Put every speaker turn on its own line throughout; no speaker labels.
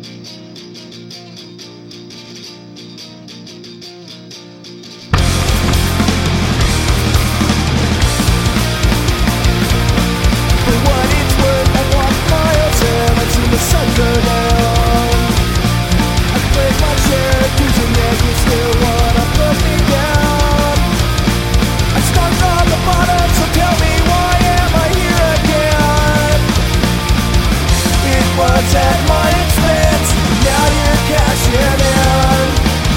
At my expense, now you're cashing in.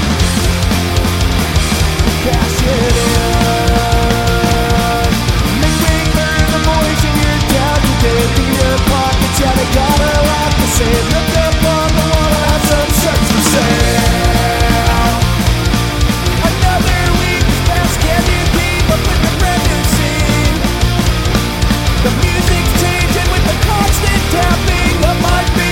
Cashing in. Remember the voice in your town today. In your pockets, yeah, they got a lot to say. Look up on the wall, have some shirts for sale. Another week has passed, can you keep up with the brand new scene? The music's changing with the constant tapping of my feet.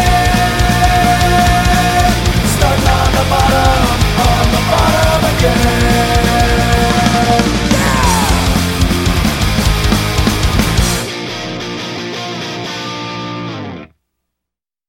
Yeah.